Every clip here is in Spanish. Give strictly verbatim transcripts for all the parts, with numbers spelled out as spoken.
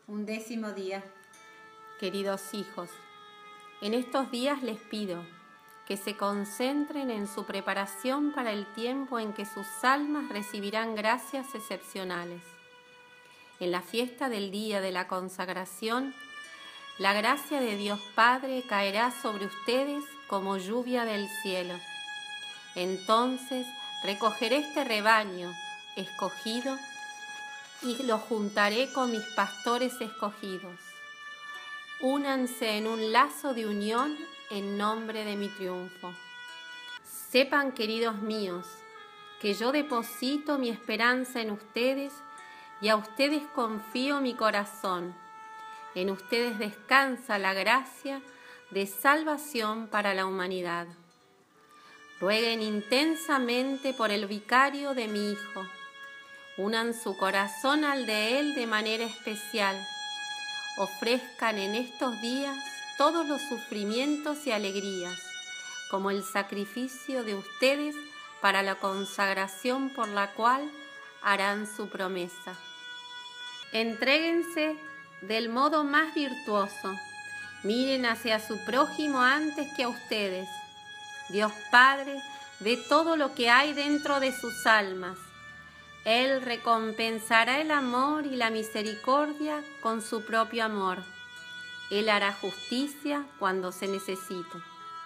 Undécimo día. Queridos hijos, en estos días les pido que se concentren en su preparación para el tiempo en que sus almas recibirán gracias excepcionales. En la fiesta del día de la consagración, la gracia de Dios Padre caerá sobre ustedes como lluvia del cielo. Entonces recogeré este rebaño escogido y lo juntaré con mis pastores escogidos. Únanse en un lazo de unión en nombre de mi triunfo. Sepan, queridos míos, que yo deposito mi esperanza en ustedes y a ustedes confío mi corazón. En ustedes descansa la gracia de salvación para la humanidad. Rueguen intensamente por el vicario de mi Hijo. Unan su corazón al de él de manera especial. Ofrezcan en estos días todos los sufrimientos y alegrías, como el sacrificio de ustedes para la consagración por la cual harán su promesa. Entréguense del modo más virtuoso. Miren hacia su prójimo antes que a ustedes. Dios Padre ve todo lo que hay dentro de sus almas. Él recompensará el amor y la misericordia con su propio amor. Él hará justicia cuando se necesite.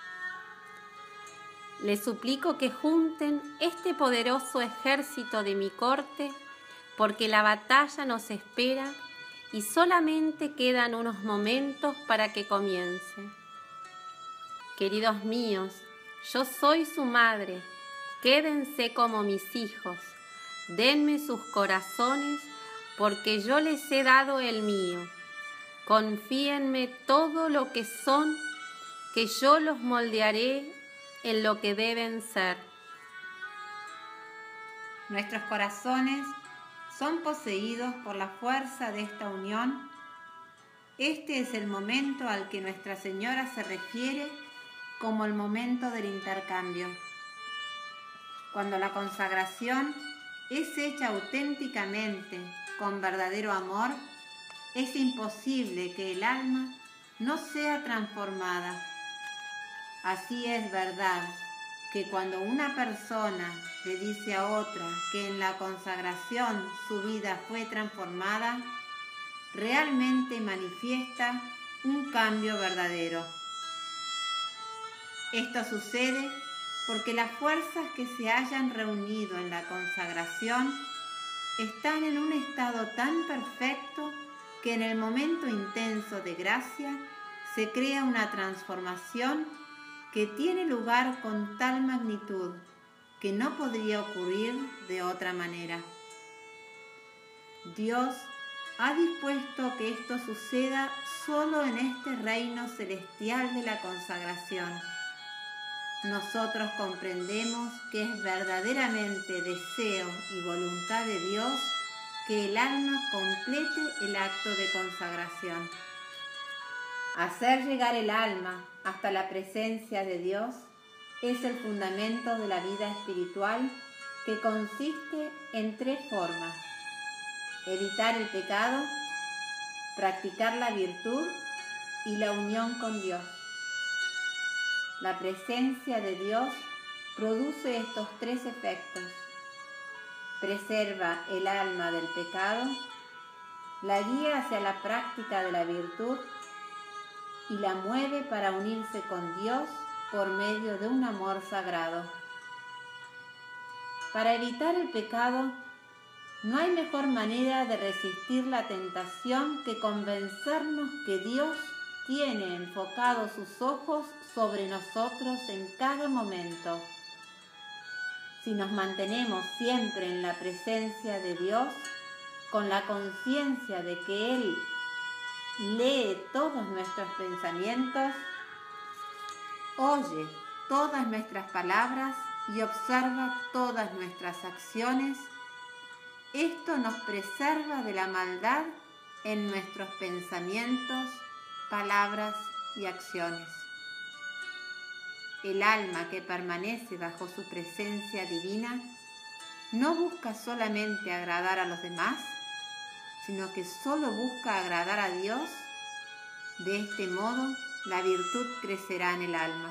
Les suplico que junten este poderoso ejército de mi corte, porque la batalla nos espera y solamente quedan unos momentos para que comience. Queridos míos, yo soy su madre. Quédense como mis hijos. Denme sus corazones, porque yo les he dado el mío. Confíenme todo lo que son, que yo los moldearé en lo que deben ser. Nuestros corazones son poseídos por la fuerza de esta unión. Este es el momento al que Nuestra Señora se refiere como el momento del intercambio. Cuando la consagración es hecha auténticamente, con verdadero amor, es imposible que el alma no sea transformada. Así es verdad que cuando una persona le dice a otra que en la consagración su vida fue transformada, realmente manifiesta un cambio verdadero. Esto sucede porque las fuerzas que se hayan reunido en la consagración están en un estado tan perfecto que en el momento intenso de gracia se crea una transformación que tiene lugar con tal magnitud que no podría ocurrir de otra manera. Dios ha dispuesto que esto suceda solo en este reino celestial de la consagración. Nosotros comprendemos que es verdaderamente deseo y voluntad de Dios que el alma complete el acto de consagración. Hacer llegar el alma hasta la presencia de Dios es el fundamento de la vida espiritual, que consiste en tres formas: evitar el pecado, practicar la virtud y la unión con Dios. La presencia de Dios produce estos tres efectos: preserva el alma del pecado, la guía hacia la práctica de la virtud y la mueve para unirse con Dios por medio de un amor sagrado. Para evitar el pecado, no hay mejor manera de resistir la tentación que convencernos que Dios tiene enfocados sus ojos sobre nosotros en cada momento. Si nos mantenemos siempre en la presencia de Dios, con la conciencia de que Él lee todos nuestros pensamientos, oye todas nuestras palabras y observa todas nuestras acciones, esto nos preserva de la maldad en nuestros pensamientos, palabras y acciones. El alma que permanece bajo su presencia divina no busca solamente agradar a los demás, sino que solo busca agradar a Dios, de este modo la virtud crecerá en el alma.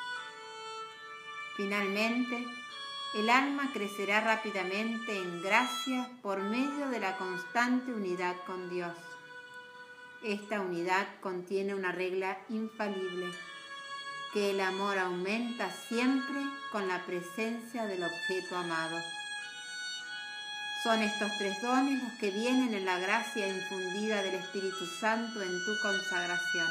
Finalmente, el alma crecerá rápidamente en gracia por medio de la constante unidad con Dios. Esta unidad contiene una regla infalible, que el amor aumenta siempre con la presencia del objeto amado. Son estos tres dones los que vienen en la gracia infundida del Espíritu Santo en tu consagración.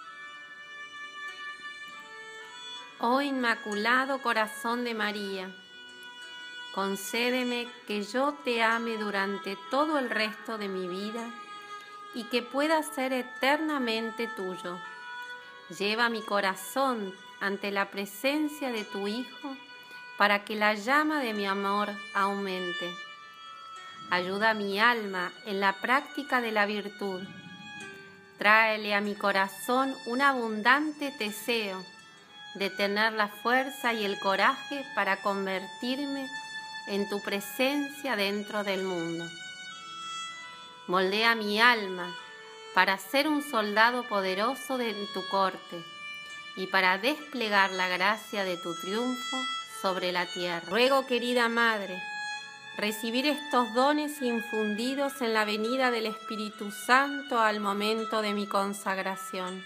Oh Inmaculado Corazón de María, concédeme que yo te ame durante todo el resto de mi vida y que pueda ser eternamente tuyo. Lleva mi corazón ante la presencia de tu Hijo para que la llama de mi amor aumente. Ayuda a mi alma en la práctica de la virtud. Tráele a mi corazón un abundante deseo de tener la fuerza y el coraje para convertirme en tu presencia dentro del mundo. Moldea mi alma para ser un soldado poderoso de tu corte y para desplegar la gracia de tu triunfo sobre la tierra. Ruego, querida Madre, recibir estos dones infundidos en la venida del Espíritu Santo al momento de mi consagración.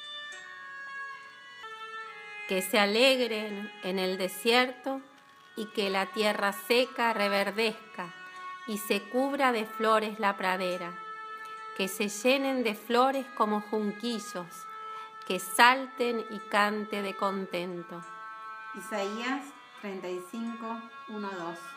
Que se alegren en el desierto y que la tierra seca reverdezca y se cubra de flores la pradera. Que se llenen de flores como junquillos, que salten y cante de contento. Isaías treinta y cinco, uno, dos.